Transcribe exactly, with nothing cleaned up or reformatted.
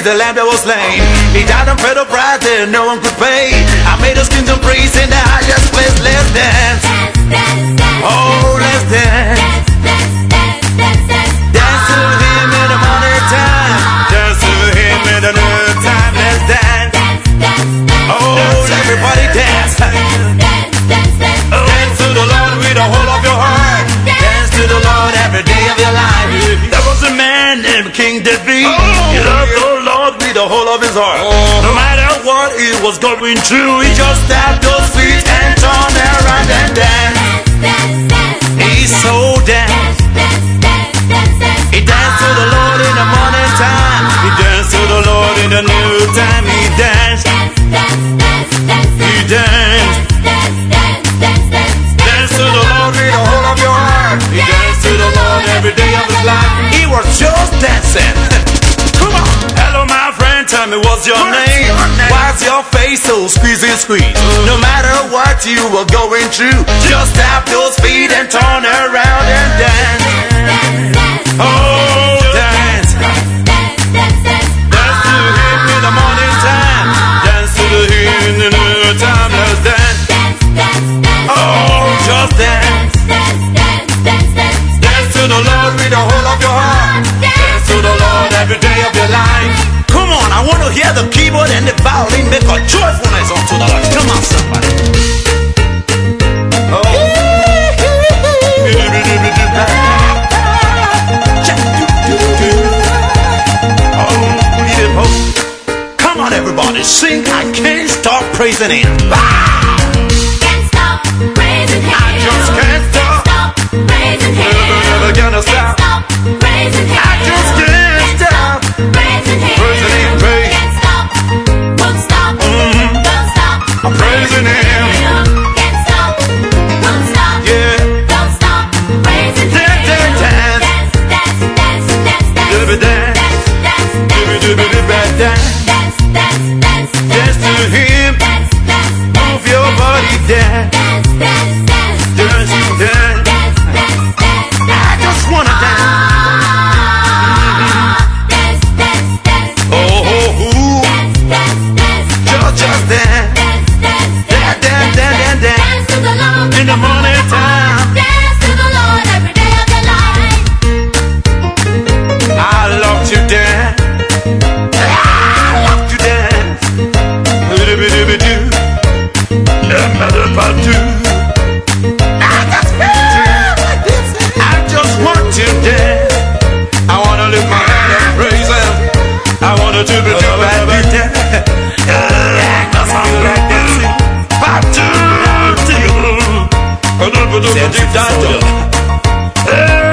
the lamb that was slain. He died and paid a price that no one could pay. I made his kingdom praise in the highest place. Let's dance, oh let's dance, dance to him in the morning time, dance to him in the noon time. Let's dance, oh everybody dance, dance to the Lord with the whole of your heart, dance to the Lord every day of your life. There was a man named King David. He loved the Lord with the whole of his heart. No matter what he was going through, he just tapped those feet and turned around and danced. He so danced. He danced to the Lord in the morning time. He danced to the Lord in the new time. He danced. He danced. Dance to the Lord with the whole of your heart. He danced to the Lord every day of his life. He was just dancing. Come on. Hello my friend, tell me what's your name? Why's your face so squeezy squeeze? No matter what you were going through, just tap those feet and turn around and dance. Oh, dance. Dance to him in the morning time. Dance to him in the noon time. Let's dance. Oh, just dance. Dance to the Lord with the whole of your heart. Dance to the Lord every day of your life. Come on, I want to hear the keyboard and the violin make a joyfulness unto the Lord. Come on, somebody. Oh. Oh. Come on, everybody, sing. I can't stop praising Him. Can't stop praising Him. I just can't stop. Stop praising Him. Never, never gonna stop. Can't stop praising Him. I just can't stop. Praising Him. Praising Him, praise. Can't stop. Won't stop. Mhm. Don't stop. I'm praising Him. Can't stop. Won't stop. Yeah. Don't stop. Praising Him. Dance, dance, dance. Dance, dance, dance, dance, dance. Dibby dance. Dance, dance, Dibby dance. dibby dibby dance. Dance, dance, dance, Dance to Him. dance, dance, Move your body dance. dance, dance, dance, Dance, dance. dance, dance, dance. I just wanna dance. Dance, dance, dance, Oh, oh, ooh. dance, dance, dance, Just, just dance. dance, dance, Dance, dance, dance, dance, dance. dance to the Lord In the morning time. Dance to the Lord every day of your life. I love to dance. I love to dance. Dibby dibby doo. No matter what I do. I just I just want to dance. I wanna lift my hand and praise Him. I wanna do the do back do that. Yeah, cause I'm like dancing. Back to you. I do the do the do that.